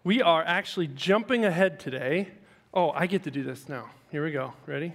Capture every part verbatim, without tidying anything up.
We are actually jumping ahead today. Oh, I get to do this now. Here we go. Ready?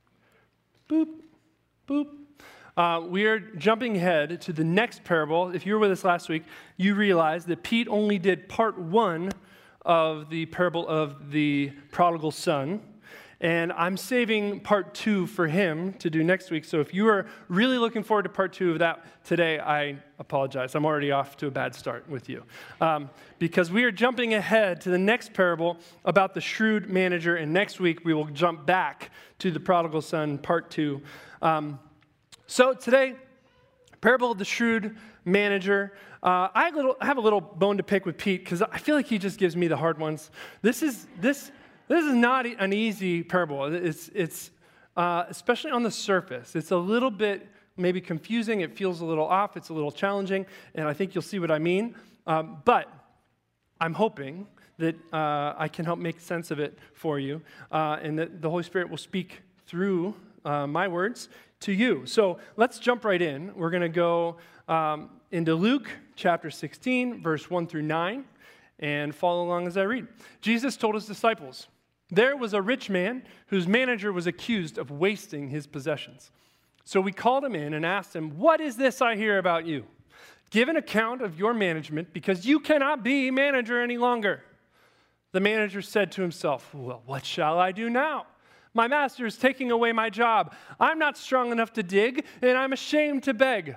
Boop, boop. Uh, we are jumping ahead to the next parable. If you were with us last week, you realize that Pete only did part one of the parable of the prodigal son. And I'm saving part two for him to do next week. So if you are really looking forward to part two of that today, I apologize. I'm already off to a bad start with you. Um, because we are jumping ahead to the next parable about the shrewd manager. And next week, we will jump back to the prodigal son, part two. Um, so today, parable of the shrewd manager. Uh, I, have a little, I have a little bone to pick with Pete because I feel like he just gives me the hard ones. This is... this. This is not an easy parable. It's, it's uh, especially on the surface. It's a little bit maybe confusing. It feels a little off. It's a little challenging, and I think you'll see what I mean. Um, but I'm hoping that uh, I can help make sense of it for you, uh, and that the Holy Spirit will speak through uh, my words to you. So let's jump right in. We're going to go um, into Luke chapter sixteen, verse one through nine, and follow along as I read. Jesus told his disciples, "There was a rich man whose manager was accused of wasting his possessions. So we called him in and asked him, 'What is this I hear about you? Give an account of your management because you cannot be manager any longer.' The manager said to himself, 'Well, what shall I do now? My master is taking away my job. I'm not strong enough to dig, and I'm ashamed to beg.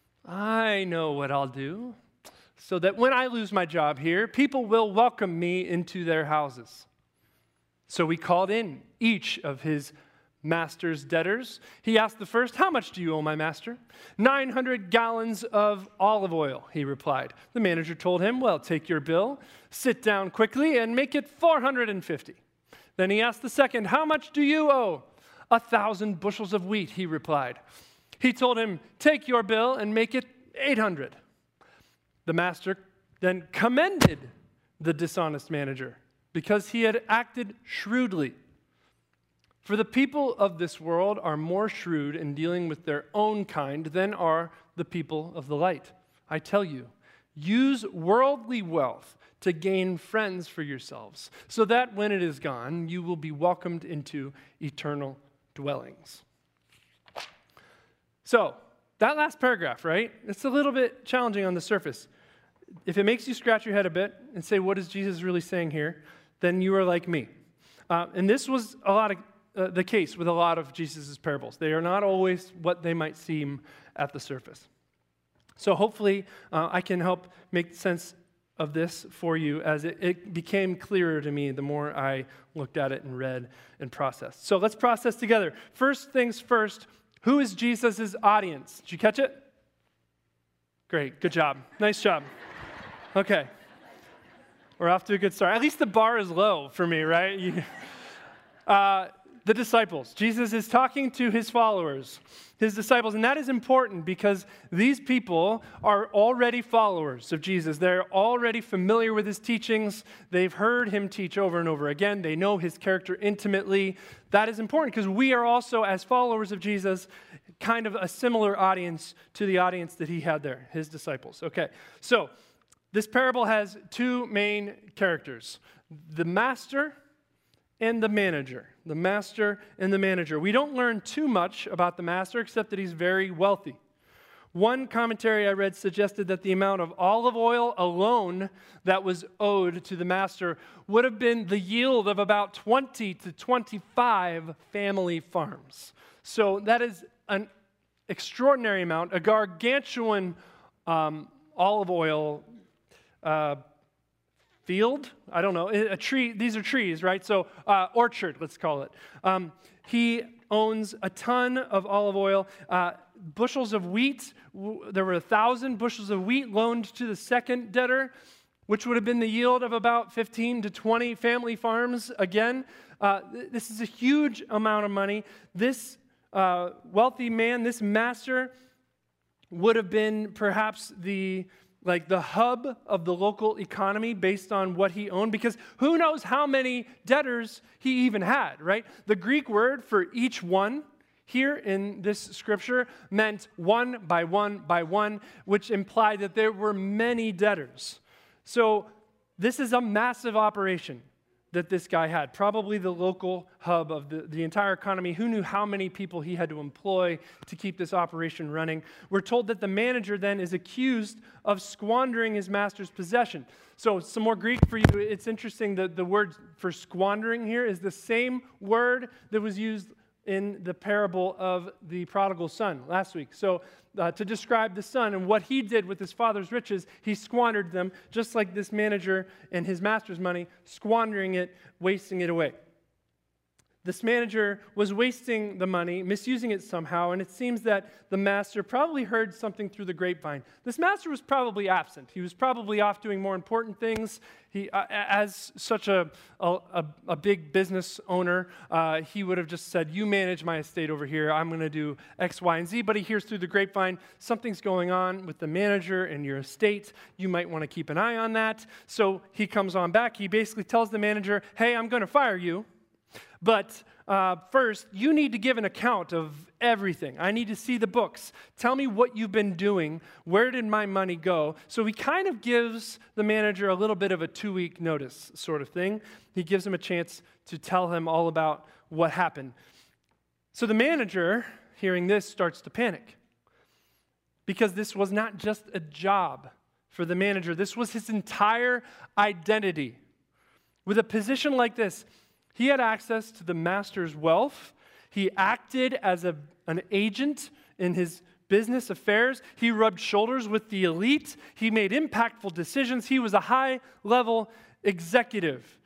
I know what I'll do, so that when I lose my job here, people will welcome me into their houses.' So we called in each of his master's debtors. He asked the first, 'How much do you owe my master?' nine hundred gallons of olive oil,' he replied. The manager told him, 'Well, take your bill, sit down quickly, and make it four hundred fifty. Then he asked the second, 'How much do you owe?' A thousand bushels of wheat,' he replied. He told him, 'Take your bill and make it eight hundred. The master then commended the dishonest manager because he had acted shrewdly. For the people of this world are more shrewd in dealing with their own kind than are the people of the light. I tell you, use worldly wealth to gain friends for yourselves, so that when it is gone, you will be welcomed into eternal dwellings.'" So, that last paragraph, right? It's a little bit challenging on the surface. If it makes you scratch your head a bit and say, what is Jesus really saying here? Then you are like me. Uh, and this was a lot of uh, the case with a lot of Jesus' parables. They are not always what they might seem at the surface. So hopefully uh, I can help make sense of this for you as it, it became clearer to me the more I looked at it and read and processed. So let's process together. First things first, who is Jesus' audience? Did you catch it? Great, good job. Nice job. Okay. We're off to a good start. At least the bar is low for me, right? You, uh, the disciples. Jesus is talking to his followers, his disciples, and that is important because these people are already followers of Jesus. They're already familiar with his teachings. They've heard him teach over and over again. They know his character intimately. That is important because we are also, as followers of Jesus, kind of a similar audience to the audience that he had there, his disciples. Okay, so this parable has two main characters, the master and the manager. The master and the manager. We don't learn too much about the master except that he's very wealthy. One commentary I read suggested that the amount of olive oil alone that was owed to the master would have been the yield of about twenty to twenty-five family farms. So that is an extraordinary amount, a gargantuan um, olive oil uh, field. I don't know, a tree. These are trees, right? So uh, orchard, let's call it. Um, he owns a ton of olive oil, uh, bushels of wheat. There were a thousand bushels of wheat loaned to the second debtor, which would have been the yield of about fifteen to twenty family farms. Again, uh, this is a huge amount of money. This uh, wealthy man, this master, would have been perhaps the like the hub of the local economy based on what he owned, because who knows how many debtors he even had, right? The Greek word for each one here in this scripture meant one by one by one, which implied that there were many debtors. So this is a massive operation that this guy had, probably the local hub of the, the entire economy. Who knew how many people he had to employ to keep this operation running? We're told that the manager then is accused of squandering his master's possession. So some more Greek for you. It's interesting that the word for squandering here is the same word that was used in the parable of the prodigal son last week. So uh, to describe the son and what he did with his father's riches, he squandered them, just like this manager and his master's money, squandering it, wasting it away. This manager was wasting the money, misusing it somehow, and it seems that the master probably heard something through the grapevine. This master was probably absent. He was probably off doing more important things. He, uh, as such a, a, a big business owner, uh, he would have just said, you manage my estate over here. I'm going to do X, Y, and Z. But he hears through the grapevine, something's going on with the manager and your estate. You might want to keep an eye on that. So he comes on back. He basically tells the manager, hey, I'm going to fire you. But uh, first, you need to give an account of everything. I need to see the books. Tell me what you've been doing. Where did my money go? So he kind of gives the manager a little bit of a two-week notice sort of thing. He gives him a chance to tell him all about what happened. So the manager, hearing this, starts to panic. Because this was not just a job for the manager. This was his entire identity. With a position like this, he had access to the master's wealth. He acted as a, an agent in his business affairs. He rubbed shoulders with the elite. He made impactful decisions. He was a high-level executive.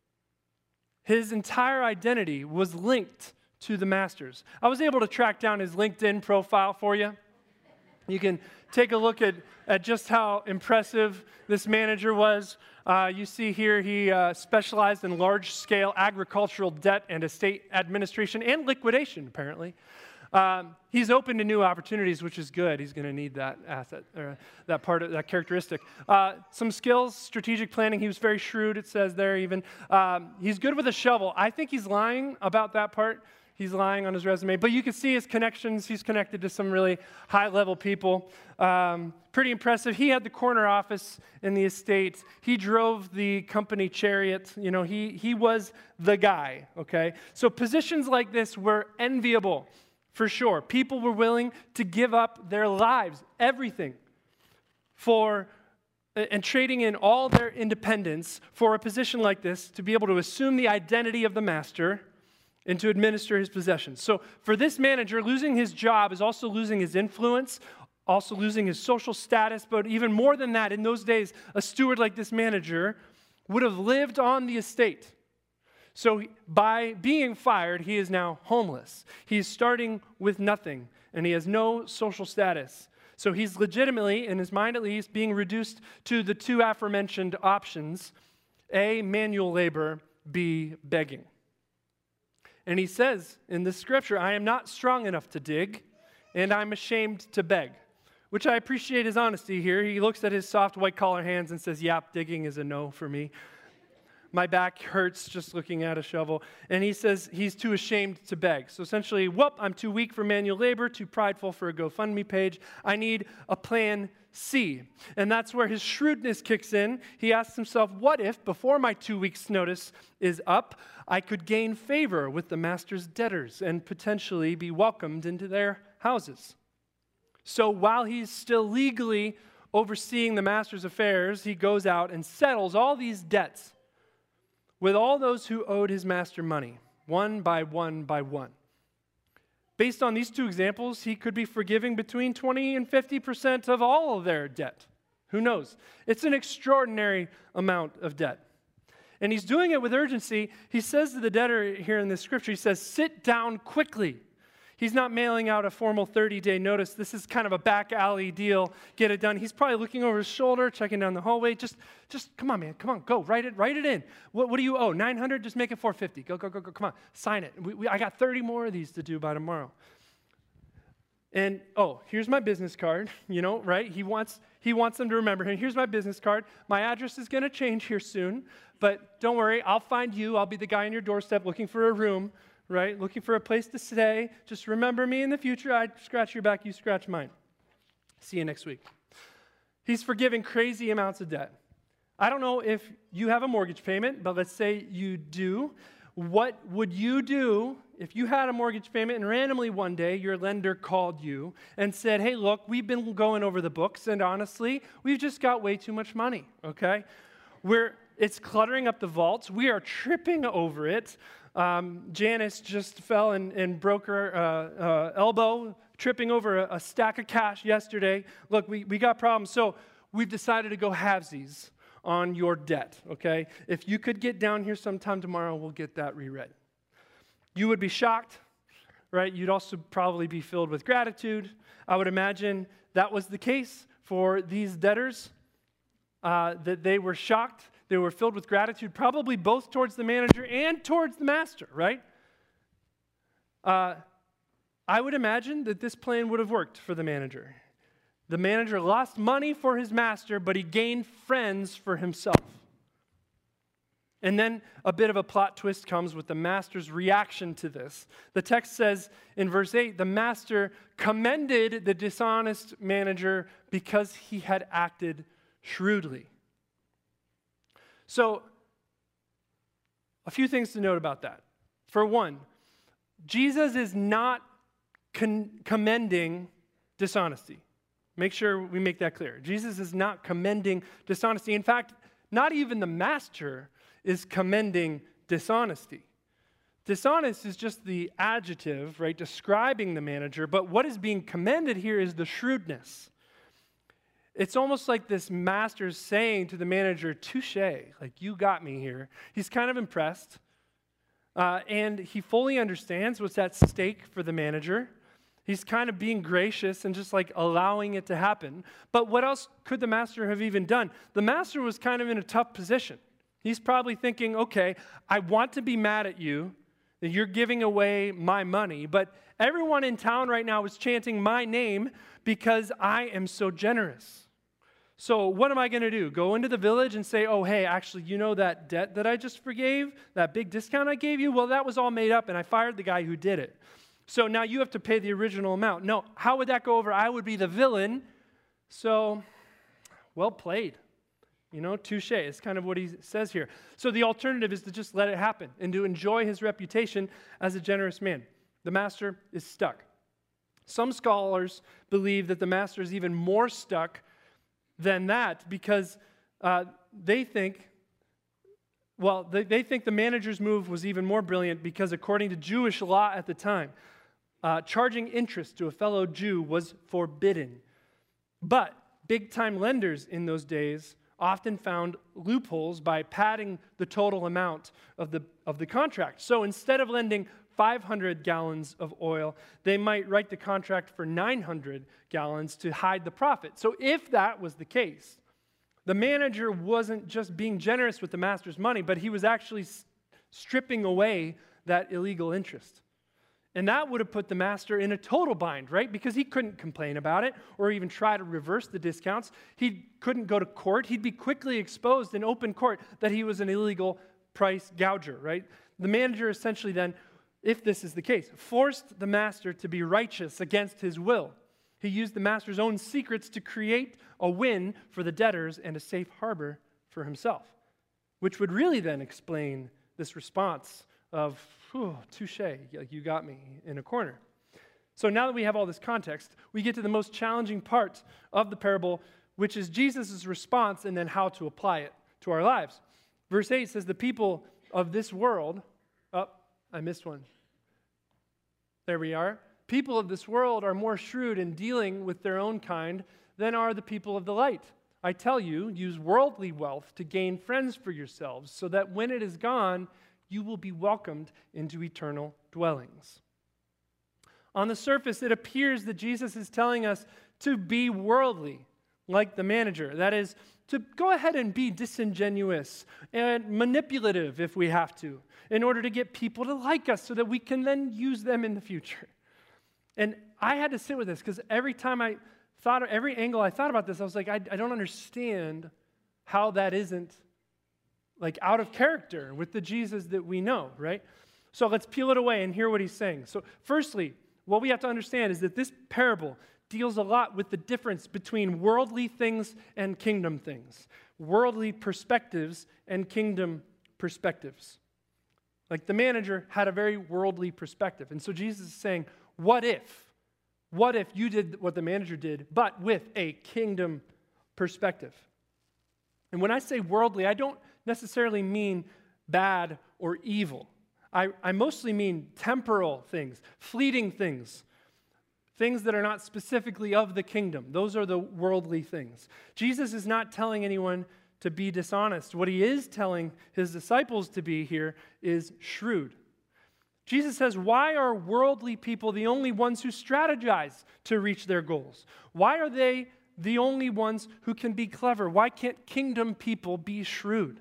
His entire identity was linked to the master's. I was able to track down his LinkedIn profile for you. You can take a look at, at just how impressive this manager was. Uh, you see here he uh, specialized in large-scale agricultural debt and estate administration and liquidation, apparently. Um, he's open to new opportunities, which is good. He's going to need that asset, or that part of that characteristic. Uh, some skills, strategic planning. He was very shrewd, it says there even. Um, he's good with a shovel. I think he's lying about that part. He's lying on his resume. But you can see his connections. He's connected to some really high-level people. Um, pretty impressive. He had the corner office in the estate. He drove the company chariot. You know, he, he was the guy, okay? So positions like this were enviable, for sure. People were willing to give up their lives, everything, for and trading in all their independence for a position like this to be able to assume the identity of the master and to administer his possessions. So for this manager, losing his job is also losing his influence, also losing his social status, but even more than that, in those days, a steward like this manager would have lived on the estate. So by being fired, he is now homeless. He is starting with nothing, and he has no social status. So he's legitimately, in his mind at least, being reduced to the two aforementioned options: A, manual labor, B, begging. And he says in the scripture, I am not strong enough to dig, and I'm ashamed to beg, which I appreciate his honesty here. He looks at his soft white-collar hands and says, yep, digging is a no for me. My back hurts just looking at a shovel. And he says he's too ashamed to beg. So essentially, whoop, I'm too weak for manual labor, too prideful for a GoFundMe page. I need a plan C. And that's where his shrewdness kicks in. He asks himself, what if, before my two weeks' notice is up, I could gain favor with the master's debtors and potentially be welcomed into their houses? So while he's still legally overseeing the master's affairs, he goes out and settles all these debts with all those who owed his master money, one by one by one. Based on these two examples, he could be forgiving between twenty and fifty percent of all of their debt. Who knows? It's an extraordinary amount of debt. And he's doing it with urgency. He says to the debtor here in this scripture, he says, sit down quickly. He's not mailing out a formal thirty-day notice. This is kind of a back alley deal. Get it done. He's probably looking over his shoulder, checking down the hallway. Just, just come on, man. Come on, go. Write it, write it in. What, what do you owe? nine hundred? Just make it four fifty. Go, go, go, go. Come on. Sign it. We, we, I got thirty more of these to do by tomorrow. And, oh, here's my business card. You know, right? He wants, he wants them to remember him. Here's my business card. My address is going to change here soon. But don't worry. I'll find you. I'll be the guy on your doorstep looking for a room. Right? Looking for a place to stay. Just remember me in the future. I scratch your back, you scratch mine. See you next week. He's forgiving crazy amounts of debt. I don't know if you have a mortgage payment, but let's say you do. What would you do if you had a mortgage payment and randomly one day your lender called you and said, hey, look, we've been going over the books, and honestly, we've just got way too much money, okay? We're, it's cluttering up the vaults. We are tripping over it. Um, Janice just fell and, and broke her uh, uh, elbow, tripping over a, a stack of cash yesterday. Look, we, we got problems. So we've decided to go halvesies on your debt, okay? If you could get down here sometime tomorrow, we'll get that reread. You would be shocked, right? You'd also probably be filled with gratitude. I would imagine that was the case for these debtors, uh, that they were shocked. They were filled with gratitude, probably both towards the manager and towards the master, right? Uh, I would imagine that this plan would have worked for the manager. The manager lost money for his master, but he gained friends for himself. And then a bit of a plot twist comes with the master's reaction to this. The text says in verse eight, the master commended the dishonest manager because he had acted shrewdly. So, a few things to note about that. For one, Jesus is not con- commending dishonesty. Make sure we make that clear. Jesus is not commending dishonesty. In fact, not even the master is commending dishonesty. Dishonest is just the adjective, right, describing the manager, but what is being commended here is the shrewdness. It's almost like this master's saying to the manager, touche, like you got me here. He's kind of impressed, uh, and he fully understands what's at stake for the manager. He's kind of being gracious and just like allowing it to happen. But what else could the master have even done? The master was kind of in a tough position. He's probably thinking, okay, I want to be mad at you that you're giving away my money, but everyone in town right now is chanting my name because I am so generous. So what am I going to do? Go into the village and say, oh, hey, actually, you know that debt that I just forgave? That big discount I gave you? Well, that was all made up, and I fired the guy who did it. So now you have to pay the original amount. No, how would that go over? I would be the villain. So, well played. You know, touche is kind of what he says here. So the alternative is to just let it happen and to enjoy his reputation as a generous man. The master is stuck. Some scholars believe that the master is even more stuck than that because uh, they think, well, they, they think the manager's move was even more brilliant because according to Jewish law at the time, uh, charging interest to a fellow Jew was forbidden. But big-time lenders in those days often found loopholes by padding the total amount of the, of the contract. So instead of lending five hundred gallons of oil, they might write the contract for nine hundred gallons to hide the profit. So if that was the case, the manager wasn't just being generous with the master's money, but he was actually stripping away that illegal interest. And that would have put the master in a total bind, right? Because he couldn't complain about it or even try to reverse the discounts. He couldn't go to court. He'd be quickly exposed in open court that he was an illegal price gouger, right? The manager essentially then, if this is the case, forced the master to be righteous against his will. He used the master's own secrets to create a win for the debtors and a safe harbor for himself, which would really then explain this response of, whew, touche, like you got me in a corner. So now that we have all this context, we get to the most challenging part of the parable, which is Jesus' response and then how to apply it to our lives. Verse eight says, the people of this world, oh, I missed one. There we are. People of this world are more shrewd in dealing with their own kind than are the people of the light. I tell you, use worldly wealth to gain friends for yourselves, so that when it is gone, you will be welcomed into eternal dwellings. On the surface, it appears that Jesus is telling us to be worldly, like the manager. That is, to go ahead and be disingenuous and manipulative if we have to, in order to get people to like us so that we can then use them in the future. And I had to sit with this because every time I thought, every angle I thought about this, I was like, I, I don't understand how that isn't like out of character with the Jesus that we know, right? So let's peel it away and hear what he's saying. So firstly, what we have to understand is that this parable deals a lot with the difference between worldly things and kingdom things, worldly perspectives and kingdom perspectives. Like the manager had a very worldly perspective. And so Jesus is saying, what if? What if you did what the manager did, but with a kingdom perspective? And when I say worldly, I don't necessarily mean bad or evil. I, I mostly mean temporal things, fleeting things, things that are not specifically of the kingdom. Those are the worldly things. Jesus is not telling anyone to be dishonest. What he is telling his disciples to be here is shrewd. Jesus says, why are worldly people the only ones who strategize to reach their goals? Why are they the only ones who can be clever? Why can't kingdom people be shrewd?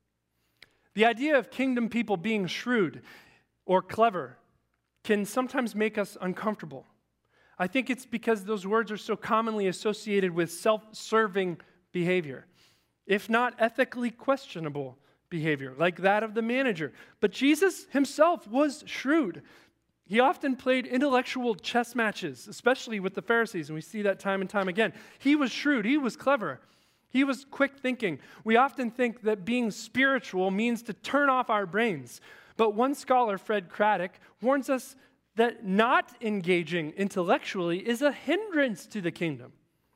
The idea of kingdom people being shrewd or clever can sometimes make us uncomfortable. I think it's because those words are so commonly associated with self-serving behavior, if not ethically questionable behavior, like that of the manager. But Jesus himself was shrewd. He often played intellectual chess matches, especially with the Pharisees, and we see that time and time again. He was shrewd. He was clever. He was quick thinking. We often think that being spiritual means to turn off our brains. But one scholar, Fred Craddock, warns us that not engaging intellectually is a hindrance to the kingdom.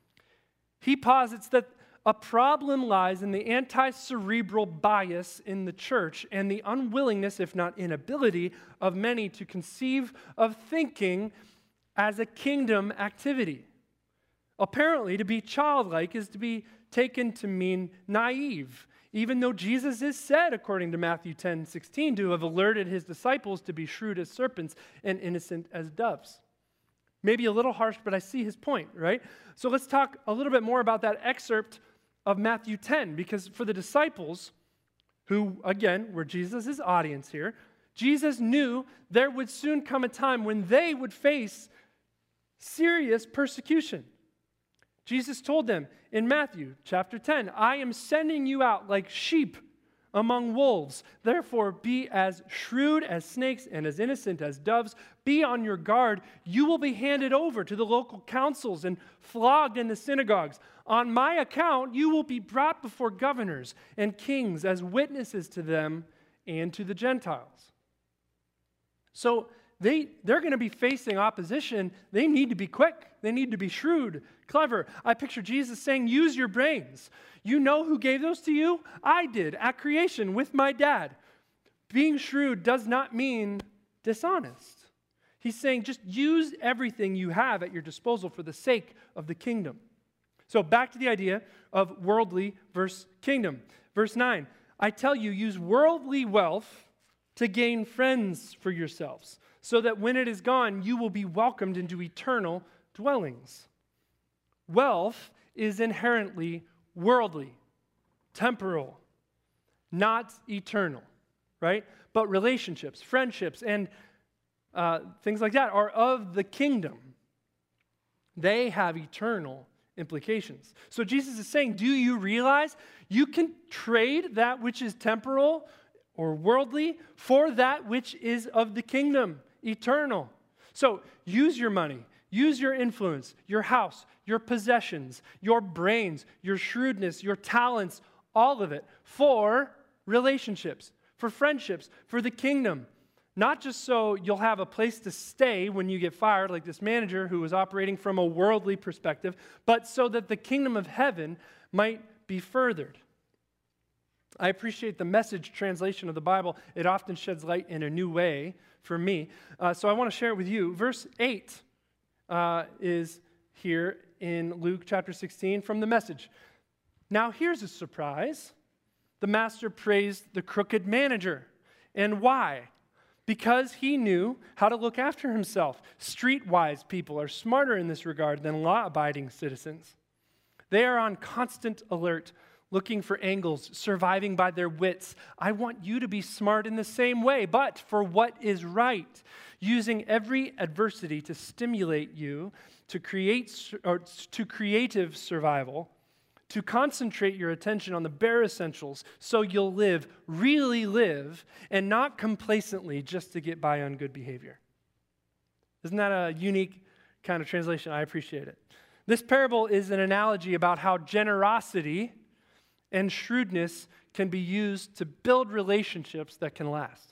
He posits that a problem lies in the anti-cerebral bias in the church and the unwillingness, if not inability, of many to conceive of thinking as a kingdom activity. Apparently, to be childlike is to be taken to mean naive, even though Jesus is said, according to Matthew ten sixteen, to have alerted his disciples to be shrewd as serpents and innocent as doves. Maybe a little harsh, but I see his point, right? So let's talk a little bit more about that excerpt of Matthew ten, because for the disciples, who, again, were Jesus' audience here, Jesus knew there would soon come a time when they would face serious persecution. Jesus told them in Matthew chapter ten, I am sending you out like sheep among wolves. Therefore, be as shrewd as snakes and as innocent as doves. Be on your guard. You will be handed over to the local councils and flogged in the synagogues. On my account, you will be brought before governors and kings as witnesses to them and to the Gentiles. So they, they're going to be facing opposition. They need to be quick. They need to be shrewd, clever. I picture Jesus saying, use your brains. You know who gave those to you? I did at creation with my dad. Being shrewd does not mean dishonest. He's saying just use everything you have at your disposal for the sake of the kingdom. So back to the idea of worldly versus kingdom. Verse nine, I tell you, use worldly wealth to gain friends for yourselves, so that when it is gone, you will be welcomed into eternal dwellings. Wealth is inherently worldly, temporal, not eternal, right? But relationships, friendships, and uh, things like that are of the kingdom. They have eternal implications. So Jesus is saying, do you realize you can trade that which is temporal or worldly for that which is of the kingdom, eternal? So use your money, use your influence, your house, your possessions, your brains, your shrewdness, your talents, all of it for relationships, for friendships, for the kingdom. Not just so you'll have a place to stay when you get fired, like this manager who was operating from a worldly perspective, but so that the kingdom of heaven might be furthered. I appreciate the Message translation of the Bible. It often sheds light in a new way for me. Uh, so I want to share it with you. Verse eight uh, is here in Luke chapter sixteen from the Message. Now here's a surprise. The master praised the crooked manager. And why? Because he knew how to look after himself. Streetwise people are smarter in this regard than law-abiding citizens. They are on constant alert, looking for angles, surviving by their wits. I want you to be smart in the same way, but for what is right, using every adversity to stimulate you to create or to creative survival, to concentrate your attention on the bare essentials so you'll live, really live, and not complacently just to get by on good behavior. Isn't that a unique kind of translation. I appreciate it. This parable is an analogy about how generosity and shrewdness can be used to build relationships that can last.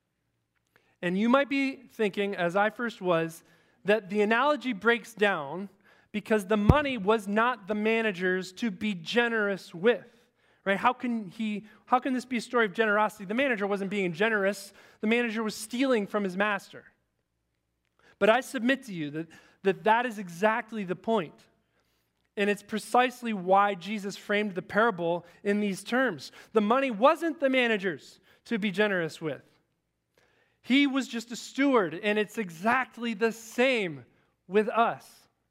And you might be thinking, as I first was, that the analogy breaks down because the money was not the manager's to be generous with. Right? How can he, how can this be a story of generosity? The manager wasn't being generous. The manager was stealing from his master. But I submit to you that that, that is exactly the point. And it's precisely why Jesus framed the parable in these terms. The money wasn't the manager's to be generous with. He was just a steward, and it's exactly the same with us.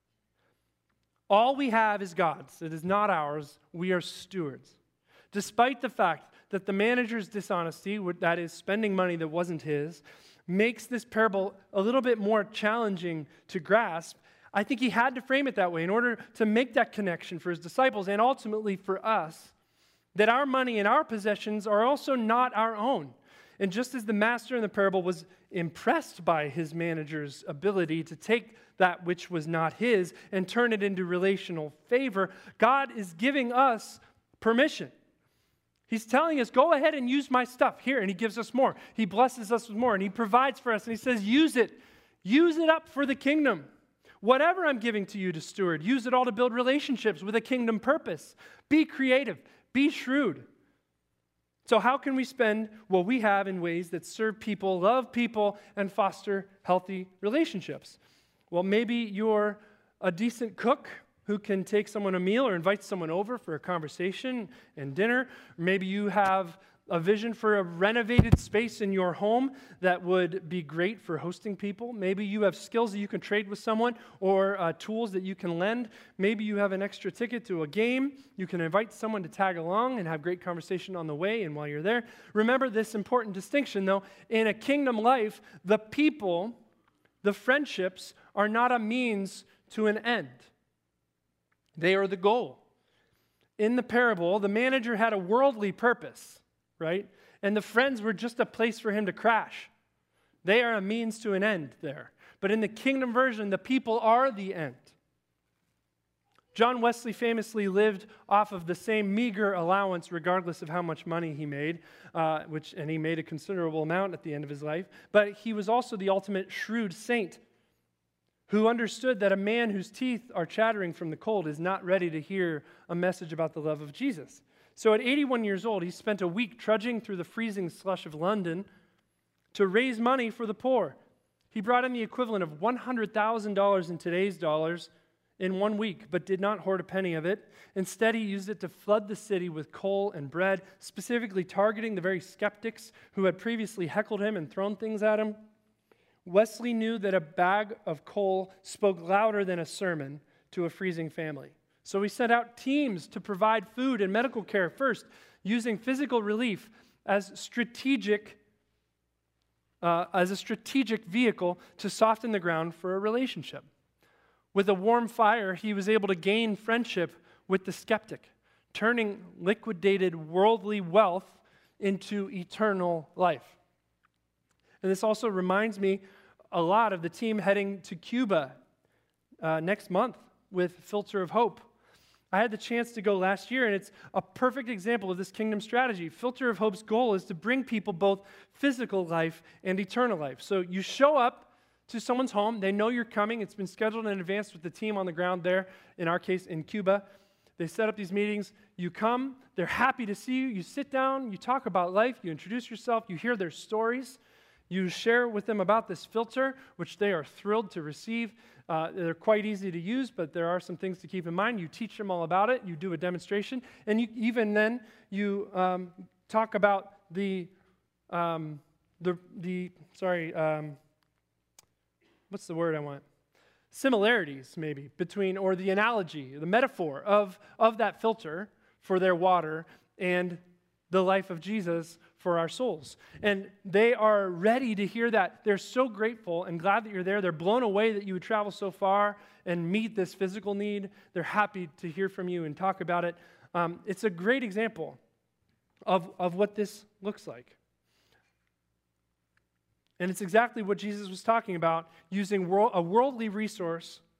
All we have is God's. It is not ours. We are stewards. Despite the fact that the manager's dishonesty, that is spending money that wasn't his, makes this parable a little bit more challenging to grasp, I think he had to frame it that way in order to make that connection for his disciples and ultimately for us, that our money and our possessions are also not our own. And just as the master in the parable was impressed by his manager's ability to take that which was not his and turn it into relational favor, God is giving us permission. He's telling us, go ahead and use my stuff here, and he gives us more. He blesses us with more, and he provides for us, and he says, use it. Use it up for the kingdom. Whatever I'm giving to you to steward, use it all to build relationships with a kingdom purpose. Be creative. Be shrewd. So how can we spend what we have in ways that serve people, love people, and foster healthy relationships? Well, maybe you're a decent cook who can take someone a meal or invite someone over for a conversation and dinner. Maybe you have a vision for a renovated space in your home that would be great for hosting people. Maybe you have skills that you can trade with someone or uh, tools that you can lend. Maybe you have an extra ticket to a game. You can invite someone to tag along and have great conversation on the way and while you're there. Remember this important distinction, though. In a kingdom life, the people, the friendships, are not a means to an end. They are the goal. In the parable, the manager had a worldly purpose, right? And the friends were just a place for him to crash. They are a means to an end there. But in the kingdom version, the people are the end. John Wesley famously lived off of the same meager allowance regardless of how much money he made, uh, which and he made a considerable amount at the end of his life. But he was also the ultimate shrewd saint who understood that a man whose teeth are chattering from the cold is not ready to hear a message about the love of Jesus. So at eighty-one years old, he spent a week trudging through the freezing slush of London to raise money for the poor. He brought in the equivalent of one hundred thousand dollars in today's dollars in one week, but did not hoard a penny of it. Instead, he used it to flood the city with coal and bread, specifically targeting the very skeptics who had previously heckled him and thrown things at him. Wesley knew that a bag of coal spoke louder than a sermon to a freezing family. So he sent out teams to provide food and medical care first, using physical relief as strategic, uh, as a strategic vehicle to soften the ground for a relationship. With a warm fire, he was able to gain friendship with the skeptic, turning liquidated worldly wealth into eternal life. And this also reminds me a lot of the team heading to Cuba uh, next month with Filter of Hope. I had the chance to go last year, and it's a perfect example of this kingdom strategy. Filter of Hope's goal is to bring people both physical life and eternal life. So you show up to someone's home. They know you're coming. It's been scheduled in advance with the team on the ground there, in our case, in Cuba. They set up these meetings. You come. They're happy to see you. You sit down. You talk about life. You introduce yourself. You hear their stories. You share with them about this filter, which they are thrilled to receive. Uh, they're quite easy to use, but there are some things to keep in mind. You teach them all about it. You do a demonstration. And you, even then, you um, talk about the, um, the, the sorry, um, what's the word I want? Similarities, maybe, between, or the analogy, the metaphor of, of that filter for their water and the life of Jesus for our souls. And they are ready to hear that. They're so grateful and glad that you're there. They're blown away that you would travel so far and meet this physical need. They're happy to hear from you and talk about it. Um, it's a great example of, of what this looks like. And it's exactly what Jesus was talking about, using world, a worldly resource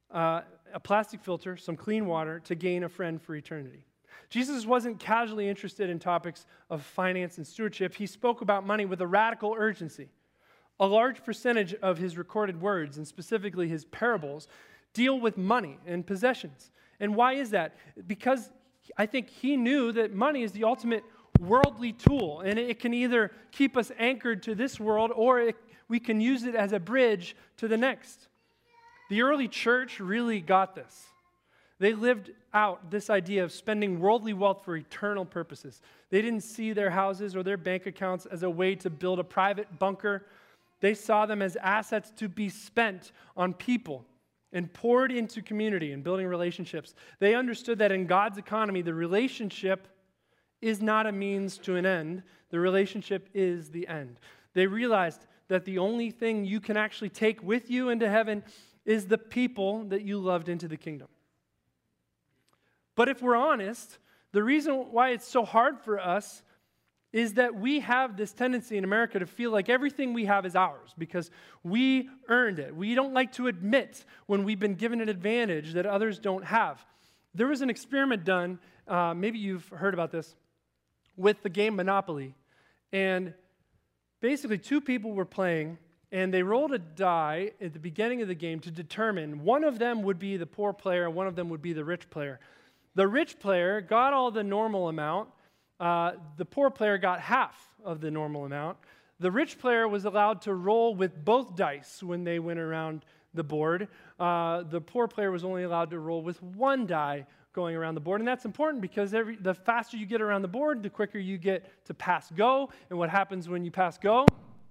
uh, a plastic filter, some clean water to gain a friend for eternity. Jesus wasn't casually interested in topics of finance and stewardship. He spoke about money with a radical urgency. A large percentage of his recorded words, and specifically his parables, deal with money and possessions. And why is that? Because I think he knew that money is the ultimate worldly tool, and it can either keep us anchored to this world, or it, we can use it as a bridge to the next. The early church really got this. They lived out this idea of spending worldly wealth for eternal purposes. They didn't see their houses or their bank accounts as a way to build a private bunker. They saw them as assets to be spent on people and poured into community and building relationships. They understood that in God's economy, the relationship is not a means to an end. The relationship is the end. They realized that the only thing you can actually take with you into heaven is the people that you loved into the kingdom. But if we're honest, the reason why it's so hard for us is that we have this tendency in America to feel like everything we have is ours because we earned it. We don't like to admit when we've been given an advantage that others don't have. There was an experiment done, uh, maybe you've heard about this, with the game Monopoly. And basically two people were playing, and they rolled a die at the beginning of the game to determine one of them would be the poor player and one of them would be the rich player. The rich player got all the normal amount. Uh, the poor player got half of the normal amount. The rich player was allowed to roll with both dice when they went around the board. Uh, the poor player was only allowed to roll with one die going around the board. And that's important because every, the faster you get around the board, the quicker you get to pass go. And what happens when you pass go?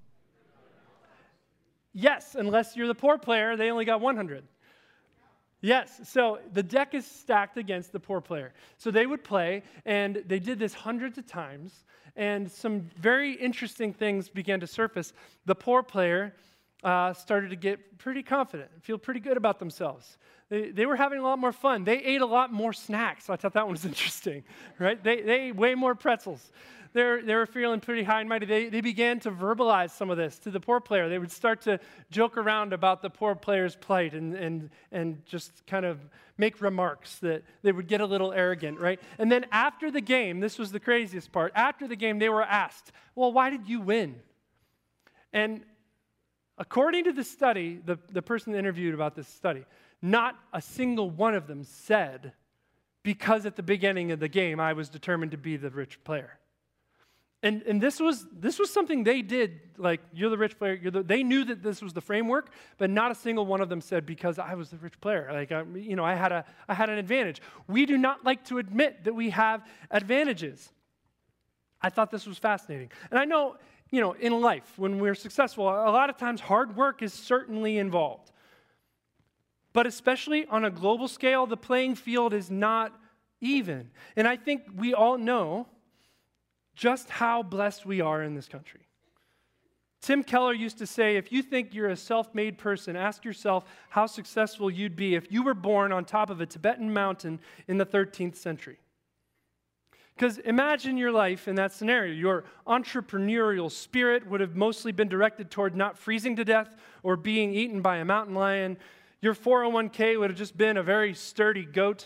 Yes, unless you're the poor player, they only got one hundred. Yes, so the deck is stacked against the poor player. So they would play, and they did this hundreds of times, and some very interesting things began to surface. The poor player uh, started to get pretty confident, feel pretty good about themselves. They, they were having a lot more fun. They ate a lot more snacks. I thought that one was interesting, right? They, they ate way more pretzels. They're, they were feeling pretty high and mighty. They, they began to verbalize some of this to the poor player. They would start to joke around about the poor player's plight and, and, and just kind of make remarks that they would get a little arrogant, right? And then after the game, this was the craziest part, after the game they were asked, well, why did you win? And according to the study, the, the person interviewed about this study, not a single one of them said, because at the beginning of the game I was determined to be the rich player. And, and this was this was something they did, like, you're the rich player. You're the, they knew that this was the framework, but not a single one of them said, because I was the rich player. Like, I, you know, I had, a, I had an advantage. We do not like to admit that we have advantages. I thought this was fascinating. And I know, you know, in life, when we're successful, a lot of times hard work is certainly involved. But especially on a global scale, the playing field is not even. And I think we all know just how blessed we are in this country. Tim Keller used to say, if you think you're a self-made person, ask yourself how successful you'd be if you were born on top of a Tibetan mountain in the thirteenth century. Because imagine your life in that scenario. Your entrepreneurial spirit would have mostly been directed toward not freezing to death or being eaten by a mountain lion. Your four oh one k would have just been a very sturdy goat.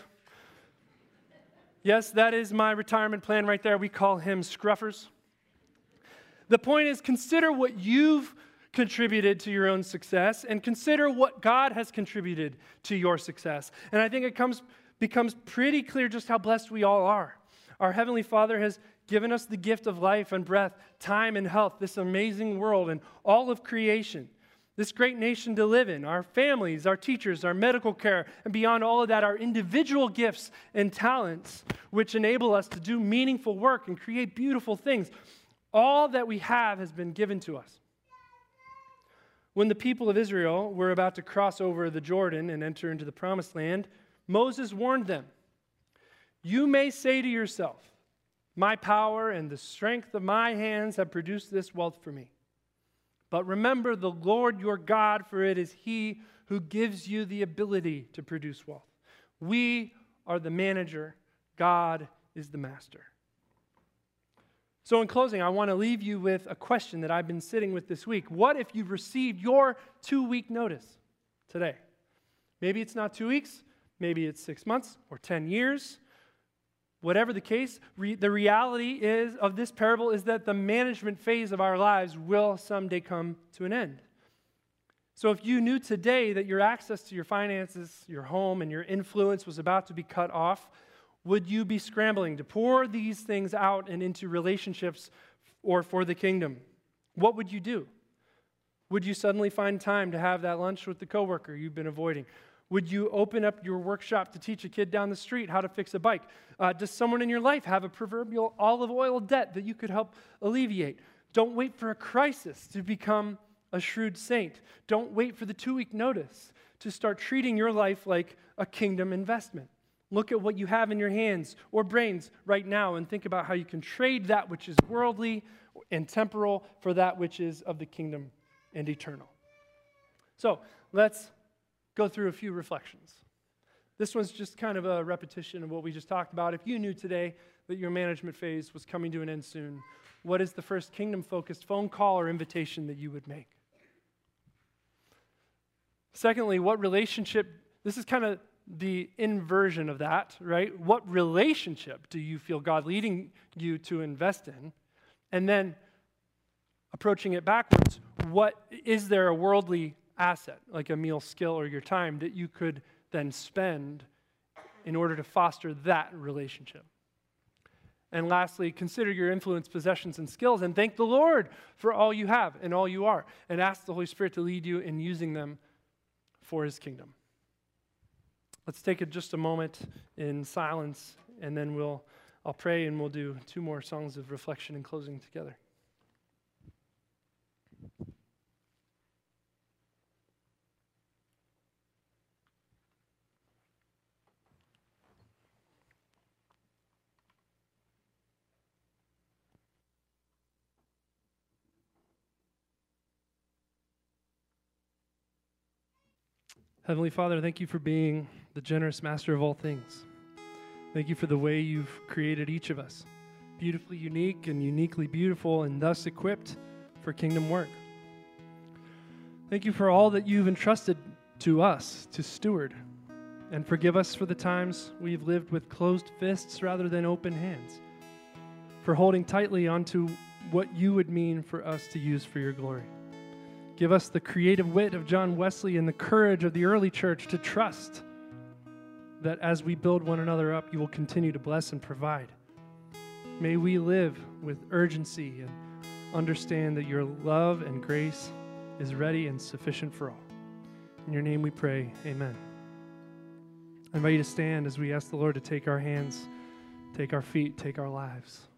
Yes, that is my retirement plan right there. We call him Scruffers. The point is, consider what you've contributed to your own success and consider what God has contributed to your success. And I think it comes becomes pretty clear just how blessed we all are. Our Heavenly Father has given us the gift of life and breath, time and health, this amazing world and all of creation. This great nation to live in, our families, our teachers, our medical care, and beyond all of that, our individual gifts and talents, which enable us to do meaningful work and create beautiful things. All that we have has been given to us. When the people of Israel were about to cross over the Jordan and enter into the promised land, Moses warned them, "You may say to yourself, 'My power and the strength of my hands have produced this wealth for me.' But remember the Lord your God, for it is He who gives you the ability to produce wealth. We are the manager. God is the master." So in closing, I want to leave you with a question that I've been sitting with this week. What if you've received your two-week notice today? Maybe it's not two weeks, maybe it's six months or ten years. Whatever the case, re- the reality is of this parable is that the management phase of our lives will someday come to an end. So if you knew today that your access to your finances, your home, and your influence was about to be cut off, would you be scrambling to pour these things out and into relationships or for the kingdom? What would you do? Would you suddenly find time to have that lunch with the coworker you've been avoiding? Would you open up your workshop to teach a kid down the street how to fix a bike? Uh, does someone in your life have a proverbial olive oil debt that you could help alleviate? Don't wait for a crisis to become a shrewd saint. Don't wait for the two-week notice to start treating your life like a kingdom investment. Look at what you have in your hands or brains right now and think about how you can trade that which is worldly and temporal for that which is of the kingdom and eternal. So let's go through a few reflections. This one's just kind of a repetition of what we just talked about. If you knew today that your management phase was coming to an end soon, what is the first kingdom-focused phone call or invitation that you would make? Secondly, what relationship, this is kind of the inversion of that, right? What relationship do you feel God leading you to invest in? And then approaching it backwards, what is there a worldly asset, like a meal skill or your time, that you could then spend in order to foster that relationship? And lastly, consider your influence, possessions, and skills, and thank the Lord for all you have and all you are, and ask the Holy Spirit to lead you in using them for His kingdom. Let's take it just a moment in silence, and then we'll I'll pray, and we'll do two more songs of reflection and closing together. Heavenly Father, thank you for being the generous master of all things. Thank you for the way you've created each of us, beautifully unique and uniquely beautiful, and thus equipped for kingdom work. Thank you for all that you've entrusted to us to steward, and forgive us for the times we've lived with closed fists rather than open hands, for holding tightly onto what you would mean for us to use for your glory. Give us the creative wit of John Wesley and the courage of the early church to trust that as we build one another up, you will continue to bless and provide. May we live with urgency and understand that your love and grace is ready and sufficient for all. In your name we pray, amen. I invite you to stand as we ask the Lord to take our hands, take our feet, take our lives.